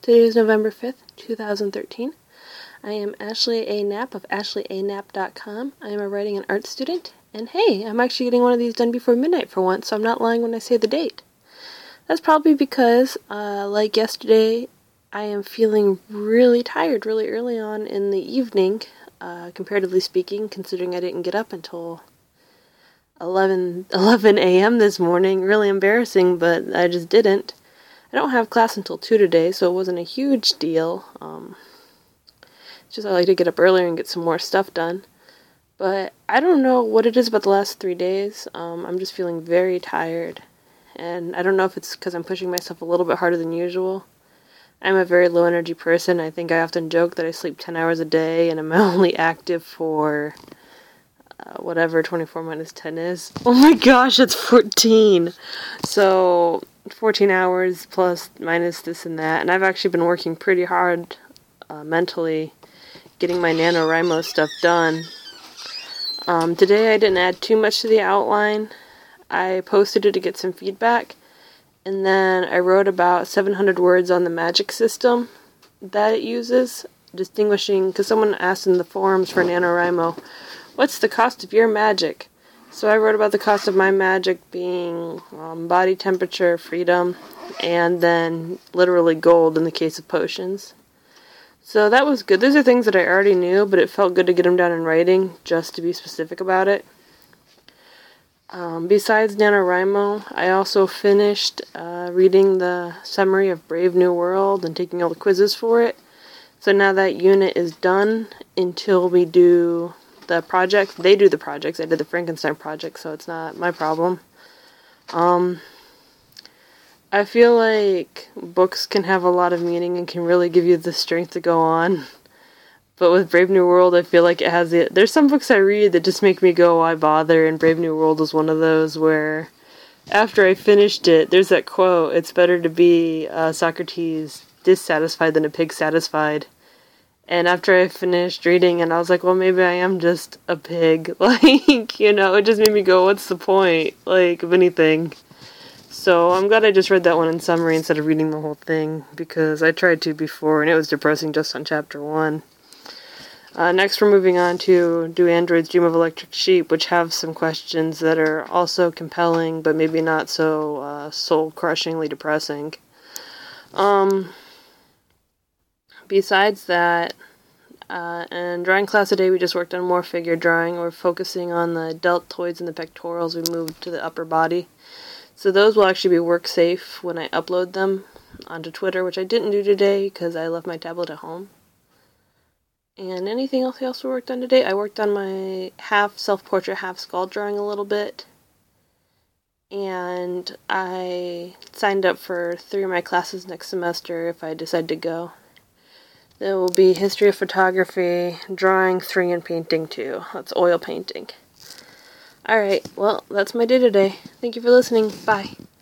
Today is November 5th, 2013. I am Ashley A. Knapp of ashleyanap.com. I am a writing and art student, and hey, I'm actually getting one of these done before midnight for once, so I'm not lying when I say the date. That's probably because, like yesterday, I am feeling really tired really early on in the evening, comparatively speaking, considering I didn't get up until 11 a.m. this morning. Really embarrassing, but I just didn't. I don't have class until 2 today, so it wasn't a huge deal. It's just I like to get up earlier and get some more stuff done. But I don't know what it is about the last 3 days. I'm just feeling very tired. And I don't know if it's because I'm pushing myself a little bit harder than usual. I'm a very low energy person. I think I often joke that I sleep 10 hours a day and I'm only active for whatever 24 minus 10 is. Oh my gosh, it's 14! So 14 hours plus minus this and that. And I've actually been working pretty hard mentally getting my NaNoWriMo stuff done. Today I didn't add too much to the outline. I posted it to get some feedback. And then I wrote about 700 words on the magic system that it uses, distinguishing, because someone asked in the forums for NaNoWriMo, what's the cost of your magic? So I wrote about the cost of my magic being body temperature, freedom, and then literally gold in the case of potions. So that was good. These are things that I already knew, but it felt good to get them down in writing, just to be specific about it. Besides NaNoWriMo, I also finished reading the summary of Brave New World and taking all the quizzes for it. So now that unit is done until we do the project. They do the projects. I did the Frankenstein project, so it's not my problem. I feel like books can have a lot of meaning and can really give you the strength to go on. But with Brave New World, I feel like it has it. There's some books I read that just make me go, why bother? And Brave New World was one of those where, after I finished it, there's that quote, it's better to be Socrates dissatisfied than a pig satisfied. And after I finished reading it, I was like, well, maybe I am just a pig. Like, it just made me go, what's the point, of anything? So I'm glad I just read that one in summary instead of reading the whole thing, because I tried to before, and it was depressing just on chapter 1. Next, we're moving on to Do Androids Dream of Electric Sheep, which have some questions that are also compelling, but maybe not so soul-crushingly depressing. Besides that, in drawing class today, we just worked on more figure drawing. We're focusing on the deltoids and the pectorals. We moved to the upper body. So those will actually be work safe when I upload them onto Twitter, which I didn't do today because I left my tablet at home. And anything else I also worked on today? I worked on my half self-portrait, half skull drawing a little bit. And I signed up for 3 of my classes next semester if I decide to go. There will be history of photography, drawing 3, and painting 2. That's oil painting. Alright, well, that's my day today. Thank you for listening. Bye.